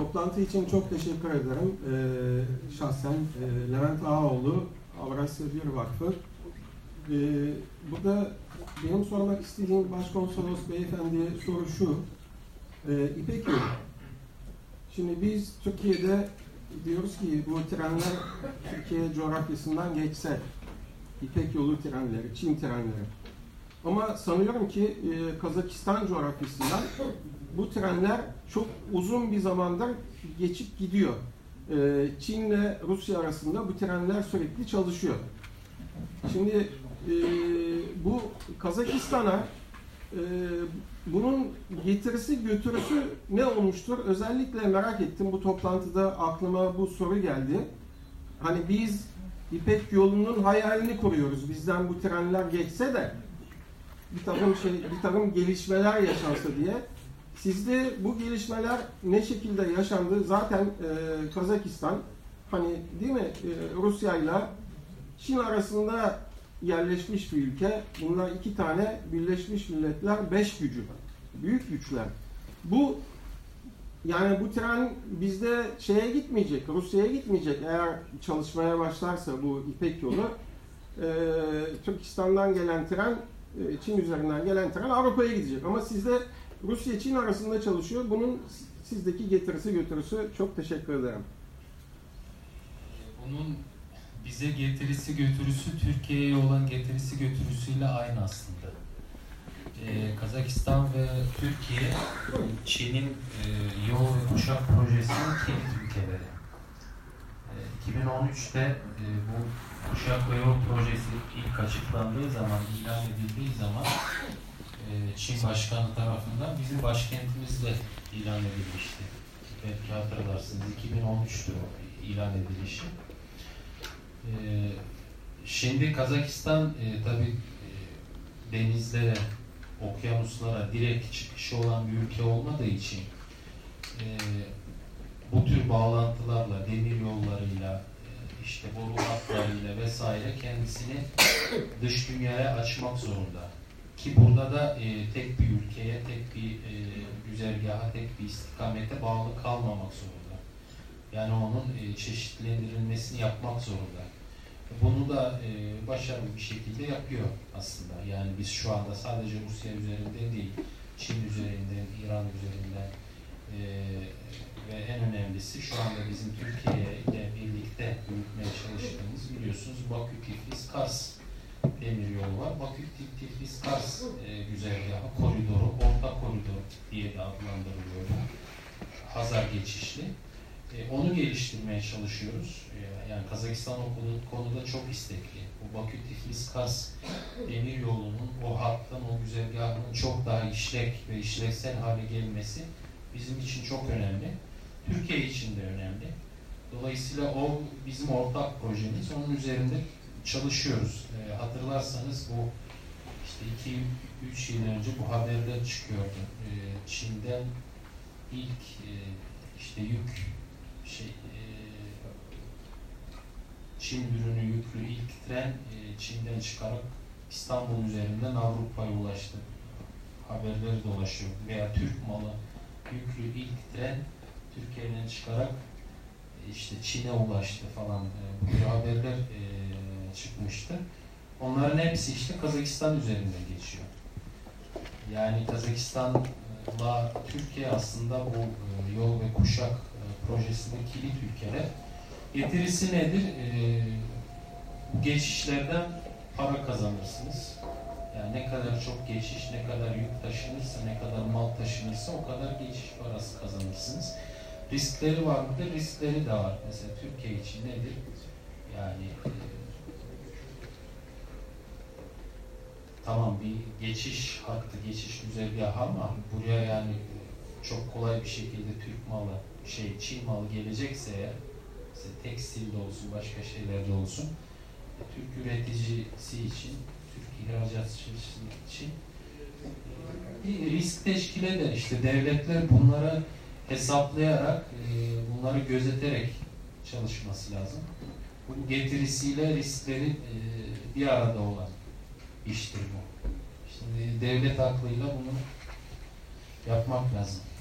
Toplantı için çok teşekkür ederim. Şahsen Levent Ağaoğlu, Avrasya Bir Vakfı. Burada benim sormak istediğim Başkonsolos Beyefendi'ye soru şu. İpek Yolu. Şimdi biz Türkiye'de diyoruz ki bu trenler Türkiye coğrafyasından geçse, İpek Yolu trenleri, Çin trenleri. Ama sanıyorum ki Kazakistan coğrafyasından bu trenler çok uzun bir zamandır geçip gidiyor. Çin ile Rusya arasında bu trenler sürekli çalışıyor. Şimdi bu Kazakistan'a bunun getirisi götürüsü ne olmuştur? Özellikle merak ettim. Bu toplantıda aklıma bu soru geldi. Hani biz İpek Yolu'nun hayalini kuruyoruz. Bizden bu trenler geçse de bir takım gelişmeler yaşansa diye. Sizde bu gelişmeler ne şekilde yaşandı? Zaten Kazakistan hani değil mi Rusya ile Çin arasında yerleşmiş bir ülke. Bunlar iki tane Birleşmiş Milletler 5 gücü. Büyük güçler. Bu yani bu tren bizde şeye gitmeyecek, Rusya'ya gitmeyecek. Eğer çalışmaya başlarsa bu İpek Yolu Türkistan'dan gelen tren, Çin üzerinden gelen tren Avrupa'ya gidecek. Ama sizde Rusya-Çin arasında çalışıyor. Bunun sizdeki getirisi götürüsü çok teşekkür ederim. Bunun bize getirisi götürüsü Türkiye'ye olan getirisi götürüsüyle aynı aslında. Kazakistan ve Türkiye Çin'in yol ve kuşak projesinin kilit ülkeleri. 2013'te bu kuşak ve yol projesi ilk açıklandığı zaman, ilan edildiği zaman Çin Başkanı tarafından bizim başkentimizde ilan edilmişti. Belki hatırlarsınız, 2013'tü o ilan edilişi. Şimdi Kazakistan tabii denizlere, okyanuslara direkt çıkışı olan bir ülke olmadığı için bu tür bağlantılarla, demir yollarıyla, işte boru hatlarıyla vesaire kendisini dış dünyaya açmak zorunda. Ki burada da tek bir ülkeye, tek bir güzergaha, tek bir istikamete bağlı kalmamak zorunda. Yani onun çeşitlendirilmesini yapmak zorunda. Bunu da başarılı bir şekilde yapıyor aslında. Yani biz şu anda sadece Rusya üzerinden değil, Çin üzerinden, İran üzerinden ve en önemlisi şu anda bizim Türkiye ile birlikte yürütmeye çalıştığımız biliyorsunuz Bakü-Tiflis-Kars demir yolu var. Bakü-Tiflis-Kars güzergahı, koridoru, orta koridor diye de adlandırılıyor. Hazar geçişli. Onu geliştirmeye çalışıyoruz. Yani Kazakistan o konuda çok istekli. Bu Bakü-Tiflis-Kars demir yolunun o hattın, o güzergahının çok daha işlek ve işlevsel hale gelmesi bizim için çok önemli. Türkiye için de önemli. Dolayısıyla o bizim ortak projemiz. Onun üzerinde çalışıyoruz. Hatırlarsanız bu işte 2-3 yıl önce bu haberler çıkıyordu. Çin'den ilk işte yük Çin ürünü yüklü ilk tren Çin'den çıkarak İstanbul üzerinden Avrupa'ya ulaştı. Haberleri dolaşıyor. Veya Türk malı yüklü ilk tren Türkiye'den çıkarak işte Çin'e ulaştı falan. Bu tür haberler çıkmıştı. Onların hepsi işte Kazakistan üzerinden geçiyor. Yani Kazakistan'la Türkiye aslında bu yol ve kuşak projesinde kilit ülkeler. Getirisi nedir? Geçişlerden para kazanırsınız. Yani ne kadar çok geçiş, ne kadar yük taşınırsa, ne kadar mal taşınırsa o kadar geçiş parası kazanırsınız. Riskleri var mıdır? Riskleri de var. Mesela Türkiye için nedir? Yani tamam bir geçiş hattı, geçiş güzergahı ama buraya yani çok kolay bir şekilde Türk malı, Çin malı gelecekse eğer, mesela tekstil de olsun, başka şeyler de olsun, Türk üreticisi için, Türk ihracatçısı için bir risk teşkil eder. İşte devletler bunları hesaplayarak, bunları gözeterek çalışması lazım. Bu getirisiyle riskleri bir arada olan iştir bu. Şimdi devlet aklıyla bunu yapmak lazım.